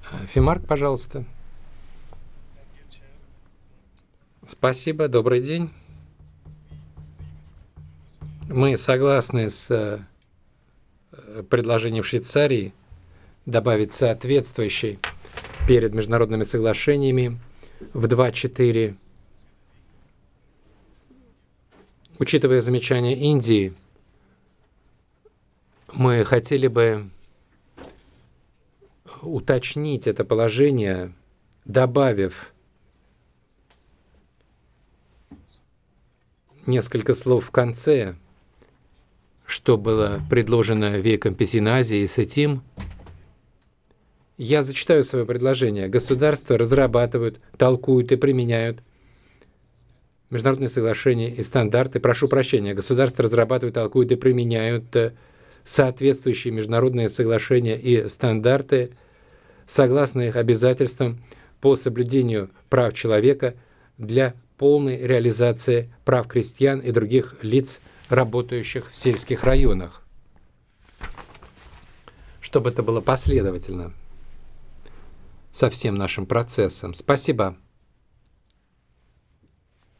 Фимарк, пожалуйста. Спасибо, добрый день. Мы согласны с предложением Швейцарии добавить соответствующий перед международными соглашениями в 2.4. Учитывая замечания Индии, мы хотели бы уточнить это положение, добавив несколько слов в конце, что было предложено веком Песиназии и Сетим. Я зачитаю свое предложение. Государства разрабатывают, толкуют и применяют международные соглашения и стандарты. Прошу прощения. Государства разрабатывают, толкуют и применяют соответствующие международные соглашения и стандарты, согласно их обязательствам по соблюдению прав человека для полной реализации прав крестьян и других лиц, работающих в сельских районах. Чтобы это было последовательно со всем нашим процессом. Спасибо.